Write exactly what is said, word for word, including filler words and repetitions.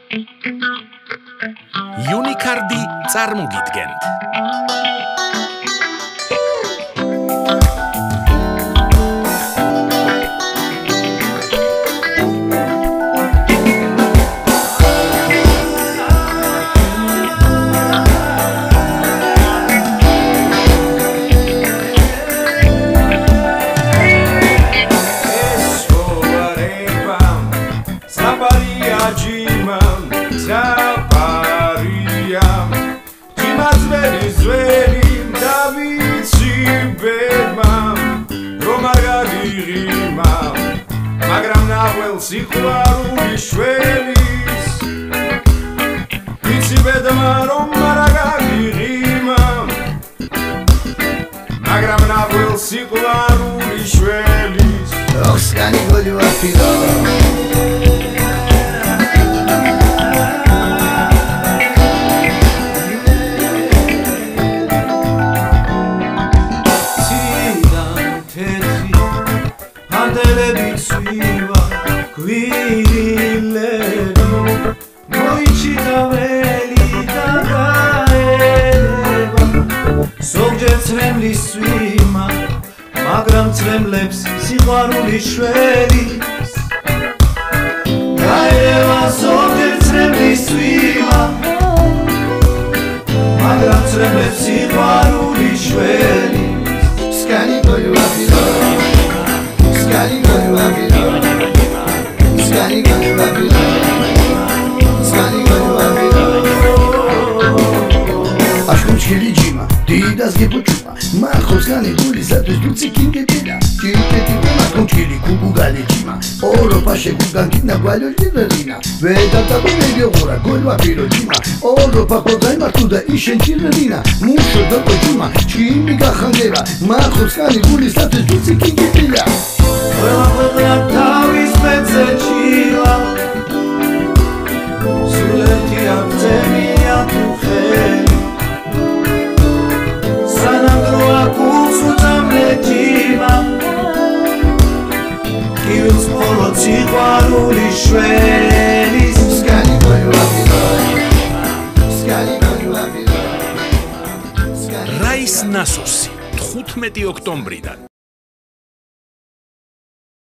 Unicard-ი წარმოგიდგენთ. მაგრამ ნაღველ სიყვარული შველის ვიცი ბედმა რომ არა გაგიღიმა მაგრამ ნაღველ სიყვარული შველის ოხსკანი გოლი ვაფირო მაგრამ წრემლებს სიყვარულის შველის გაერევა ზოგჯერ წრემლის წვიმა მაგრამ წრემლებს სიყვარულის შველის სკანი გოლი ვაფირო სკანი გოლი ვაფირო სკანი გოლი ვაფირო სკანი გოლი ვაფირო აშკუნჩელი ჯიმა დიდას გებუჩუმა მახოს განი გულისათვის დუცი კინგეტინა კინგეტი მახონჩილი კუგუგალი ჯიმა ოროპაში გუგანკინა გვალოჯინელინა ვედატაბი მეგეღურა გოლვაფირო ჯიმა ოროპა ხოძაი მართუდა იშენჩინელინა მუშო დოკო ჯიმა ჩიმი გახანგერა მახოს განი გულისათვის დუცი კინგეტინა ყველა ყველა თავის მეცე ჩილა სულეთი აბძენია თუ ხელი სიყვარულის შველის სკანი გოლი ვაფირო სკანი გოლი ვაფირო რაის ნასოსი თხუთმეტი ოქტომბრიდან